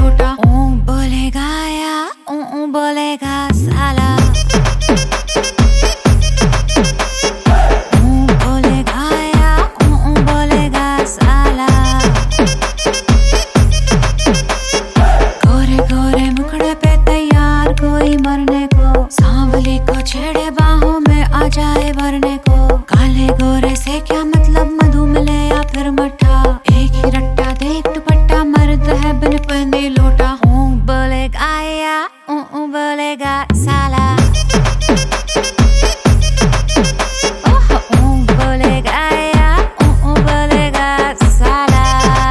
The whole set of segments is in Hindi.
लोटा। ओ बोलेगा या ओ बोलेगा साला। ओ बोलेगा या ओ बोलेगा साला। गोरे गोरे मुखड़े पे तैयार कोई मरने को, सांवली को छेड़े बाहों में आ जाए भरने को। काले गोरे से क्या मतलब, मधु मिले या फिर मठा, एक ही रट्टा देख दुपट्टा, मर्द है बिन पहने लोटा। ओ बोलेगा या ओ बोलेगा साला। ओ बोलेगा या ओ बोलेगा साला।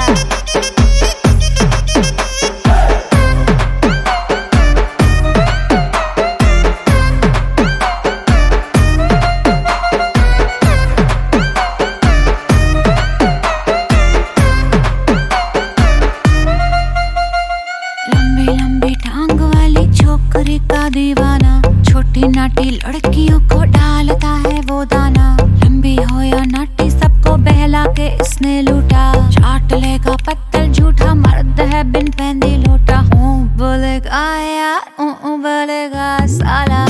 लंबी टांग वाली छोकरी का दीवाना, छोटी नाटी लड़कियों को डालता है वो दाना। लंबी हो या नाटी सबको बहला के इसने लूटा, चाट लेगा पत्तल झूठा, मर्द है बिन पहने लोटा। ओ बोलेगा या ओ बोलेगा साला।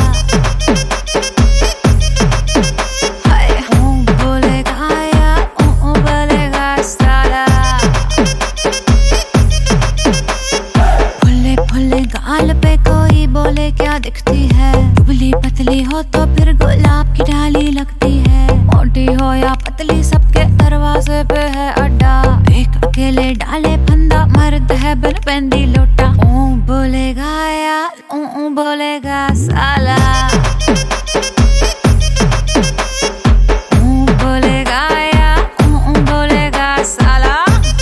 हाय ओ बोलेगा या ओ बोलेगा साला। फुल्ले गाल पे कोई बोले क्या दिखती है, दुबली पतली हो तो फिर गुलाब की डाली लगती है। मोटी हो या पतली सबके दरवाजे पे है अड्डा, एक अकेले डाले फंदा, मर्द है बिन पहनती लोटा। ओ बोलेगा या ओ बोलेगा साला। ओ बोलेगा या ओ बोलेगा साला।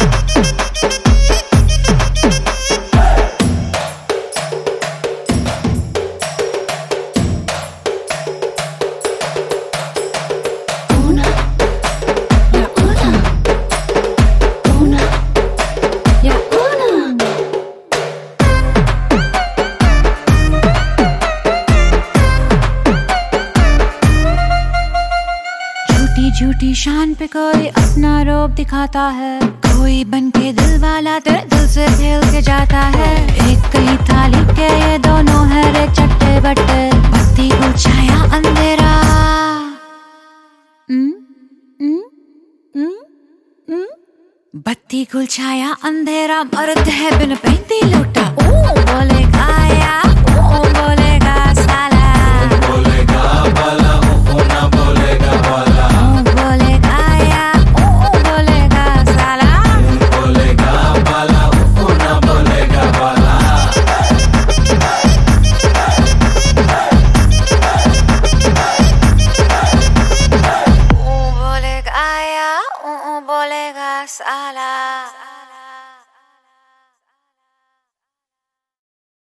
झूठी शान पे कोई अपना रोब दिखाता है, कोई बन के दिल वाला तेरे दिल से खेल के जाता है। एक कहीं थाली के ये दोनों है रे चट्टे बट्टे, बत्ती को छाया अंधेरा। बत्ती को छाया अंधेरा, मर्द है बिन पहनती लोटा। ओ बोलेगा